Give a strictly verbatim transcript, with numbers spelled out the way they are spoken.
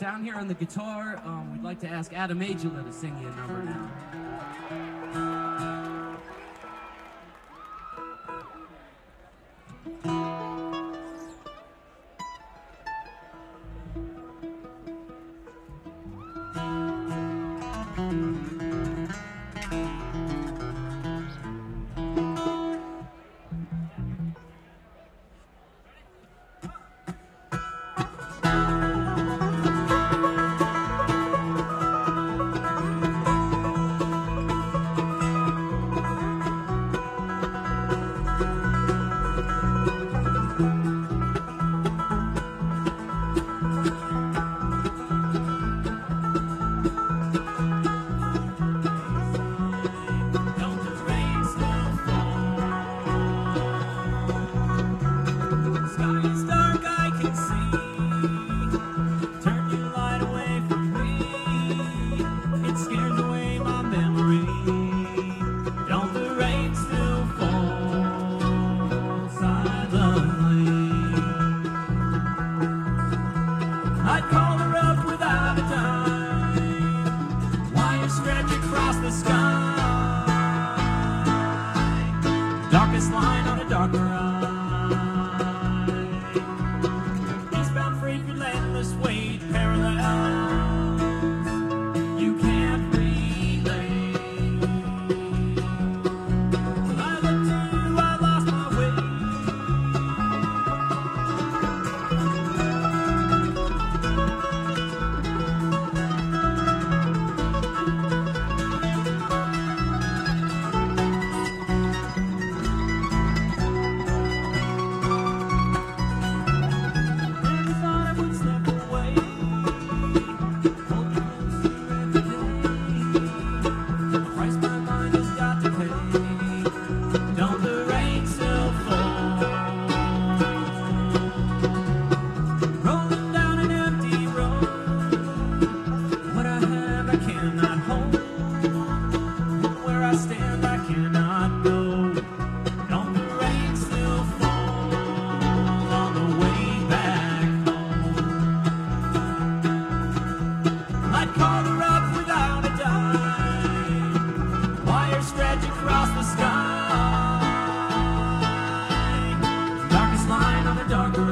down here on the guitar, um, we'd like to ask Adam Angela to sing you a number now. I'd call her up without a dime. Wires stretch across the sky. Darkest line on a dark ride. Eastbound freight, relentless weight, parallels. You can't relate. I looked to you, I lost my way. Stand, I cannot go. Don't the rain still fall on the way back home? I'd call her up without a dime. Wires stretch across the sky. Darkest line on a dark road.